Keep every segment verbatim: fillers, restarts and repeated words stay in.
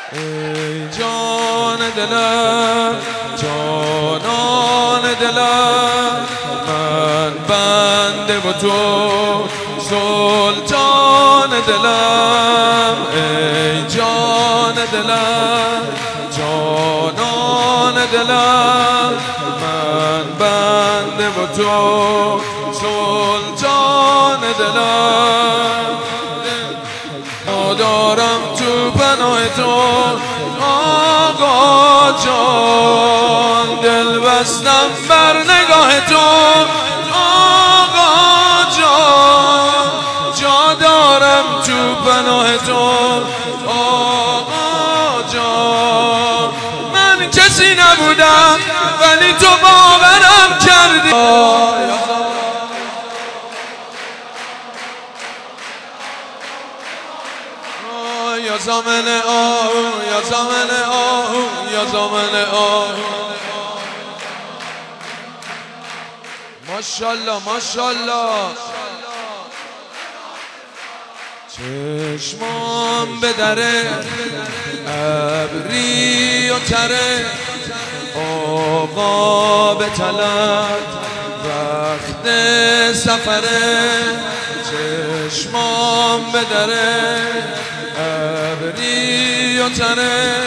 ای جان دلم جانان دلم من بنده و تو سلطان دلم ای جان دلم جانان دلم من بنده و تو سلطان دلم دارم تو پناه تو آقا جان دل بستم بر نگاه تو آقا جان جا دارم تو پناه تو آقا جان من کسی نبودم ولی تو باورم کردی یا زمن آهو یا زمن آهو یا زمن آهو ماشاءالله ماشاءالله چشمام به دره ابری و تره آقا به طلب وقت سفره چشمام به دره ابری و تره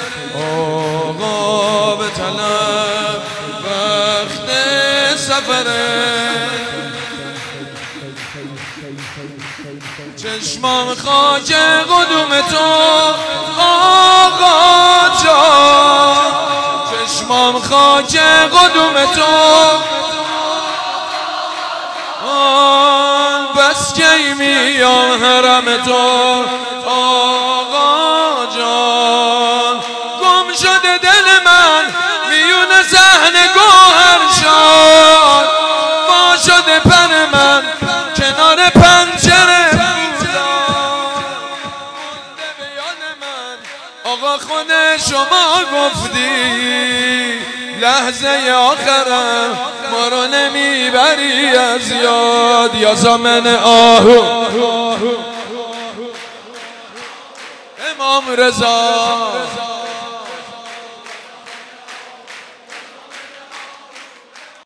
آقا به طلب وقت سفره چشمام خاک قدوم تو آقا جان چشمام خاک قدوم تو آن بس کی میام حرم تو آقا جان گم شده دل من میون صحن گوهر شد ما شده پر من کنار پنجره آقا خود شما گفتی لحظه آخرم ما رو نمیبری از یاد یا زمن آهو امام رضا